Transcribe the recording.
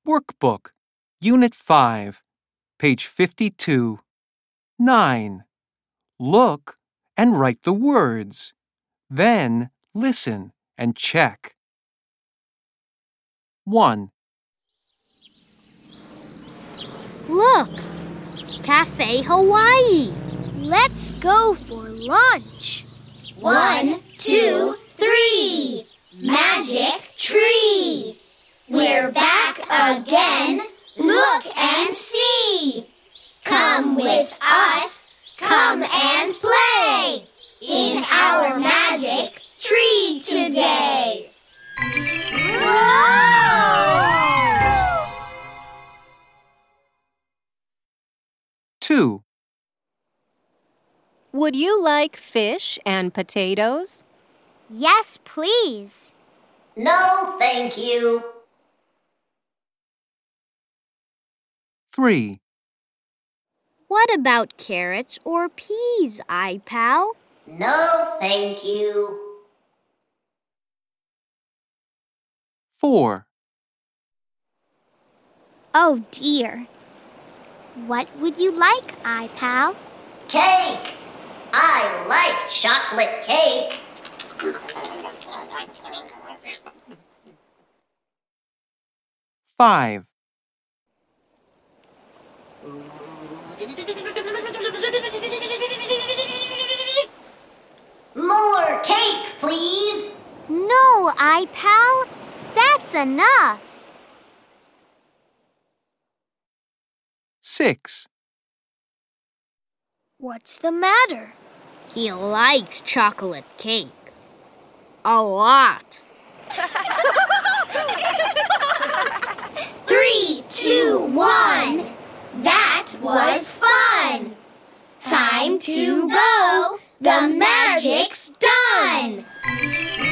Workbook, Unit 5, page 52. 9. Look and write the words. Then listen and check. 1. Look! Cafe Hawaii! Let's go for lunch! 1, 2, 3! Magic tree! We're back again! Look and see! Come with us, come and play! In our magic tree today! Whoa! 2. Would you like fish and potatoes? Yes, please. No, thank you. 3. What about carrots or peas, iPal? No, thank you. 4. Oh dear. What would you like, iPal? Cake! I like chocolate cake. 5. More cake, please. No, iPal. That's enough. 6. What's the matter? He likes chocolate cake. A lot. 3, 2, 1. That was fun. Time to go. The magic's done.